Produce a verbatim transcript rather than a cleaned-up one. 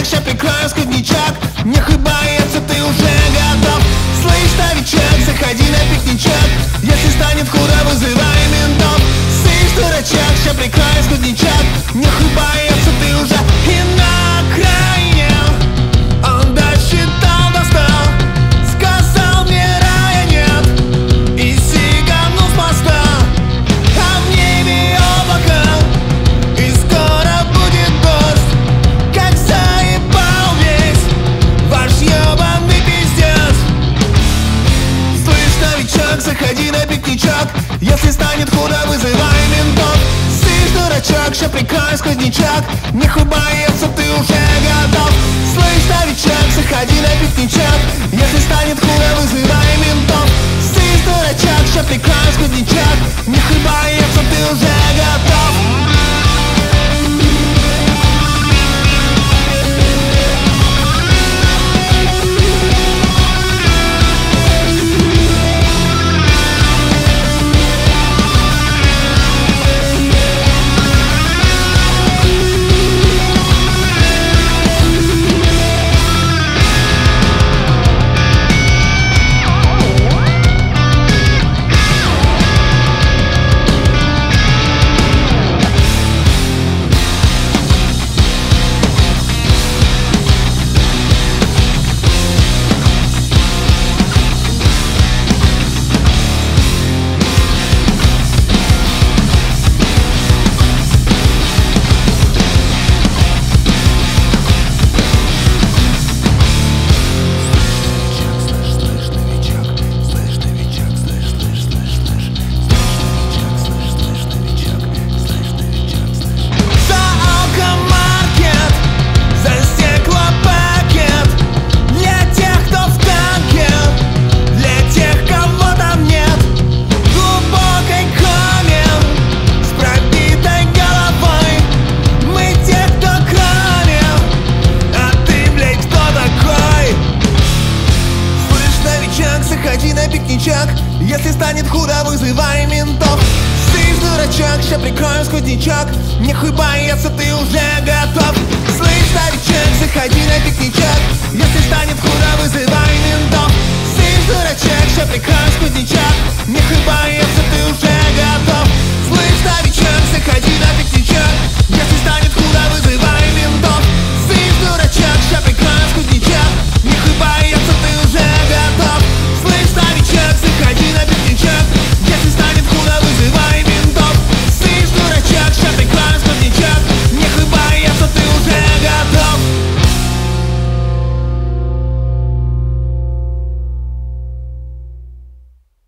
ща прикрою сквознячок. Нехуй бояться, ты уже готов. Слышь, новичок, заходи на пикничок. Если станет худо, вызывай ментов. Слышь, дурачок, ща прикрою сквознячок. Нехуй бояться, ты уже и на окраине. Он досчитал до ста, сказал мне рая нет, и сиганул с моста. А в небе облако, и скоро будет дождь. Как заебал весь ваш ебаный пиздец. Слышь, новичок, заходи на пикничок. Если станет худо, вызывай ментов. Слышь, дурачок, ща прикрою сквознячок. Нехуй бояться, ты уже готов. Слышь, новичок, заходи на пикничок. Если станет худо, вызывай ментов. Слышь, дурачок, ща прикрою сквознячок. Нехуй бояться, ты уже готов. Заходи на пикничок. Если станет худо, вызывай ментов. Слышь, дурачок, ща прикрою сквознячок. Нехуй бояться, ты уже готов. Слышь, новичок, заходи на пикничок. Если станет худо, вызывай ментов. Слышь, дурачок, ща прикрою сквознячок. Нехуй бояться, ты уже готов.